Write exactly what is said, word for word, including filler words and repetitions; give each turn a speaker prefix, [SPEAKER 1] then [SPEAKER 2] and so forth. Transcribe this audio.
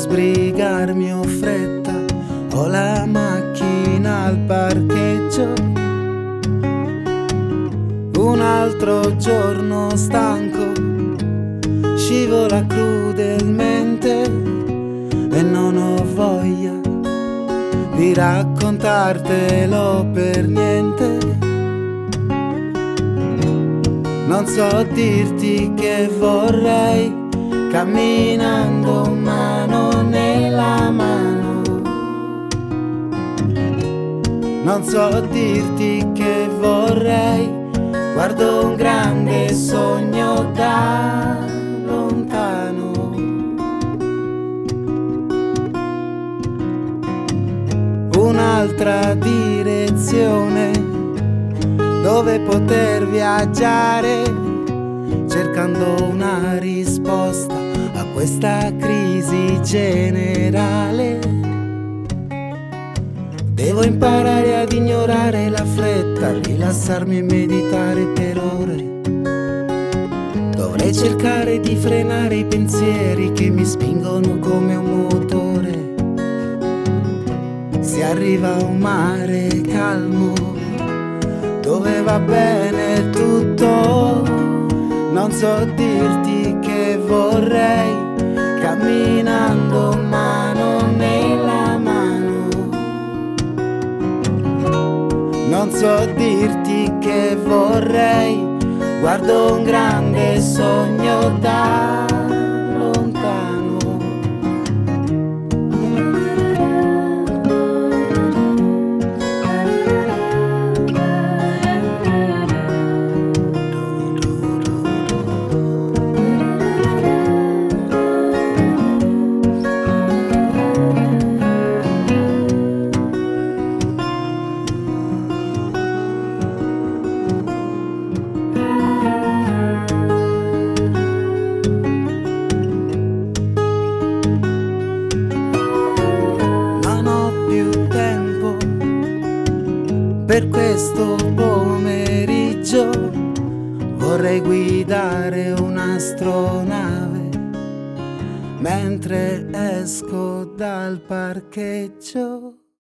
[SPEAKER 1] sbrigarmi ho fretta, ho la macchina al parcheggio. Un altro giorno stanco scivola crudelmente e non ho voglia di raccontartelo per niente. Non so dirti che vorrei camminando mano nella mano. Non so dirti che vorrei, guardo un grande sogno da lontano. Un'altra direzione dove poter viaggiare, cercando una risposta a questa crisi generale. Devo imparare ad ignorare la fretta, rilassarmi e meditare per ore. Dovrei cercare di frenare i pensieri che mi spingono come un motore. Si arriva a un mare calmo dove va bene tutto. Non so dirti che vorrei camminando mano nella mano. Non so dirti che vorrei, guardo un grande sogno da lontano. Per questo pomeriggio vorrei guidare un'astronave mentre esco dal parcheggio.